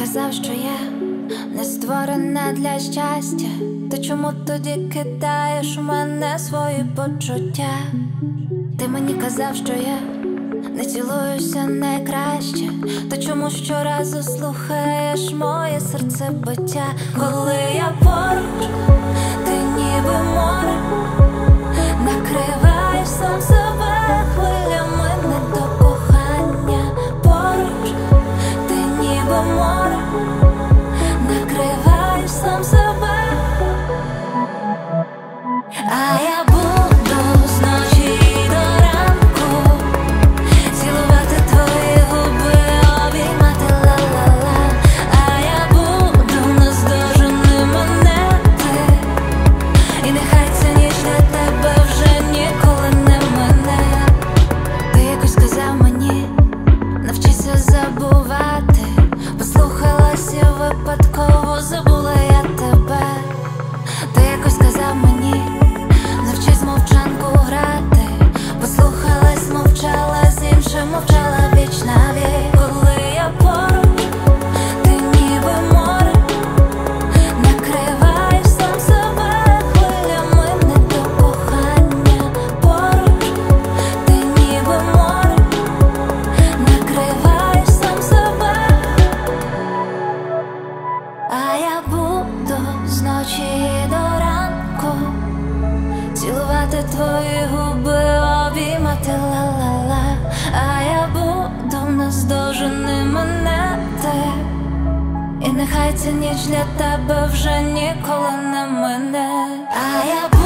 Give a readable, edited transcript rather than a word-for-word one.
казав, що я не створена для щастя, то чому тоді кидаєш у мене свої почуття? Ти мені казав, що я не цілуюся найкраще, то чому щоразу слухаєш моє серцебиття? Коли я поруч, ти ніби море, накриваєш сам себе хвилями не до кохання. Поруч, ти ніби море, накриваєш сам себе. А я буду зночі до ранку цілувати твої губи, обіймати ла-ла-ла. А я буду наздожений мене ти, і нехай ця ніч для тебе вже ніколи не мине. Ти якось сказав мені, навчися забувати, послухалась і випадково забула я тебе. Ти якось сказав мені, навчись мовчанку грати, послухалась, мовчала з іншим, мовчала віч на вік. Коли я поруч, ти ніби море, накриваєш сам себе хвилями не до кохання. Поруч, ти ніби море, накриваєш сам себе. А я буду зночі до ранку цілувати твої губи, обіймати ла-ла-ла. А я буду наздожений мене ти, і нехай ця ніч для тебе вже ніколи не мине. А я